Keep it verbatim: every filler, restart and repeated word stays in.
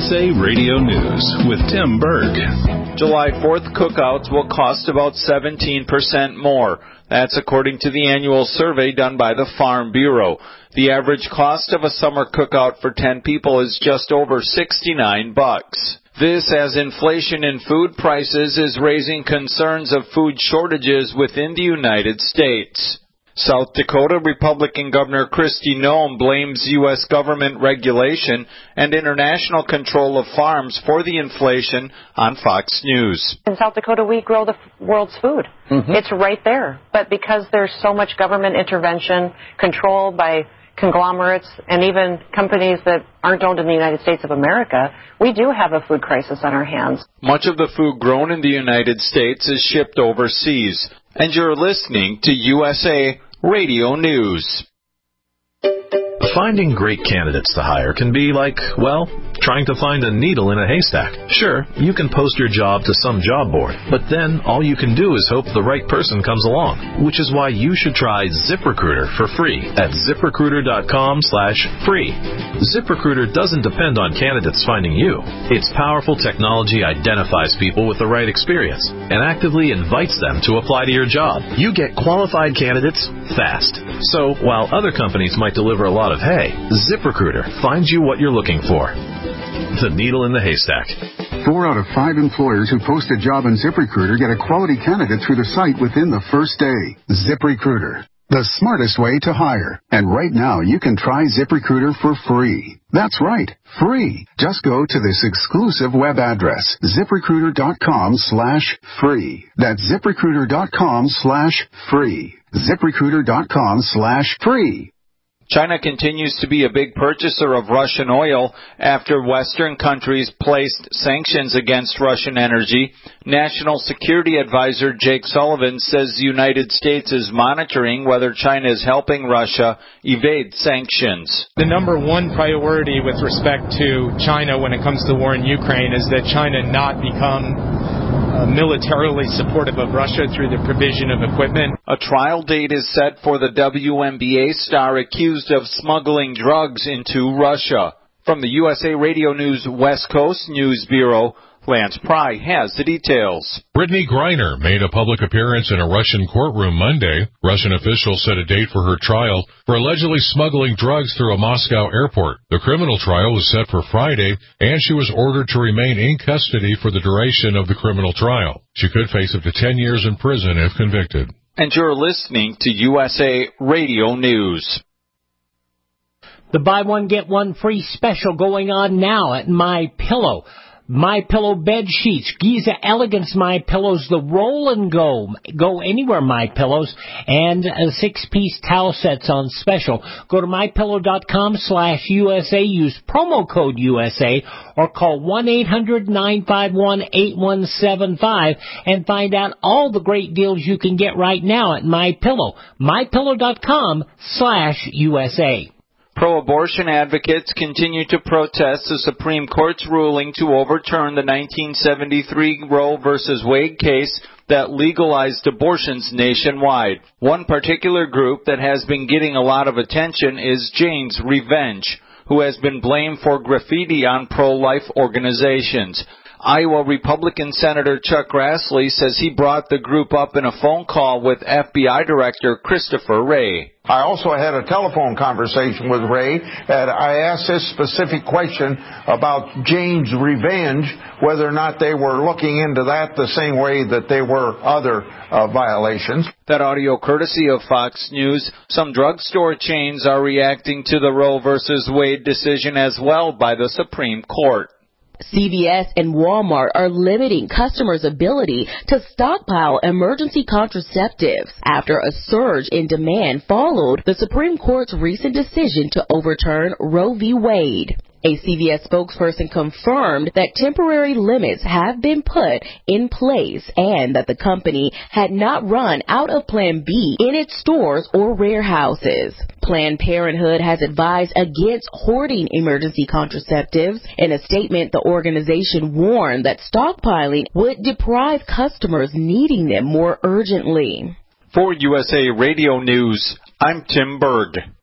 S A Radio News with Tim Berg. July fourth cookouts will cost about seventeen percent more. That's according to the annual survey done by the Farm Bureau. The average cost of a summer cookout for ten people is just over sixty-nine bucks. This as inflation in food prices is raising concerns of food shortages within the United States. South Dakota Republican Governor Kristi Noem blames U S government regulation and international control of farms for the inflation on Fox News. In South Dakota, we grow the world's food. Mm-hmm. It's right there. But because there's so much government intervention, control by conglomerates, and even companies that aren't owned in the United States of America, we do have a food crisis on our hands. Much of the food grown in the United States is shipped overseas. And you're listening to U S A Radio News. Finding great candidates to hire can be like, well, trying to find a needle in a haystack. Sure, you can post your job to some job board, but then all you can do is hope the right person comes along, which is why you should try ZipRecruiter for free at ZipRecruiter.com slash free. ZipRecruiter doesn't depend on candidates finding you. Its powerful technology identifies people with the right experience and actively invites them to apply to your job. You get qualified candidates fast. So while other companies might deliver a lot of hay, ZipRecruiter finds you what you're looking for. The needle in the haystack. Four out of five employers who post a job on ZipRecruiter get a quality candidate through the site within the first day. ZipRecruiter, the smartest way to hire. And right now, you can try ZipRecruiter for free. That's right, free. Just go to this exclusive web address, ZipRecruiter.com slash free. That's ZipRecruiter.com slash free. ZipRecruiter.com slash free. China continues to be a big purchaser of Russian oil after Western countries placed sanctions against Russian energy. National Security Advisor Jake Sullivan says the United States is monitoring whether China is helping Russia evade sanctions. The number one priority with respect to China when it comes to the war in Ukraine is that China not become Uh, militarily supportive of Russia through the provision of equipment. A trial date is set for the W N B A star accused of smuggling drugs into Russia. From the U S A Radio News West Coast News Bureau, Lance Pry has the details. Brittany Griner made a public appearance in a Russian courtroom Monday. Russian officials set a date for her trial for allegedly smuggling drugs through a Moscow airport. The criminal trial was set for Friday, and she was ordered to remain in custody for the duration of the criminal trial. She could face up to ten years in prison if convicted. And you're listening to U S A Radio News. The buy one, get one free special going on now at MyPillow. MyPillow bed sheets, Giza Elegance MyPillows, the roll and go, go anywhere MyPillows, and uh, six-piece towel sets on special. Go to MyPillow.com slash USA, use promo code U S A, or call one eight hundred nine five one eight one seven five and find out all the great deals you can get right now at MyPillow. MyPillow.com slash USA. Pro-abortion advocates continue to protest the Supreme Court's ruling to overturn the nineteen seventy-three Roe v. Wade case that legalized abortions nationwide. One particular group that has been getting a lot of attention is Jane's Revenge, who has been blamed for graffiti on pro-life organizations. Iowa Republican Senator Chuck Grassley says he brought the group up in a phone call with F B I Director Christopher Wray. I also had a telephone conversation with Ray, and I asked this specific question about Jane's Revenge, whether or not they were looking into that the same way that they were other uh, violations. That audio courtesy of Fox News. Some drugstore chains are reacting to the Roe v. Wade decision as well by the Supreme Court. C V S and Walmart are limiting customers' ability to stockpile emergency contraceptives after a surge in demand followed the Supreme Court's recent decision to overturn Roe v. Wade. A C V S spokesperson confirmed that temporary limits have been put in place and that the company had not run out of Plan B in its stores or warehouses. Planned Parenthood has advised against hoarding emergency contraceptives. In a statement, the organization warned that stockpiling would deprive customers needing them more urgently. For U S A Radio News, I'm Tim Berg.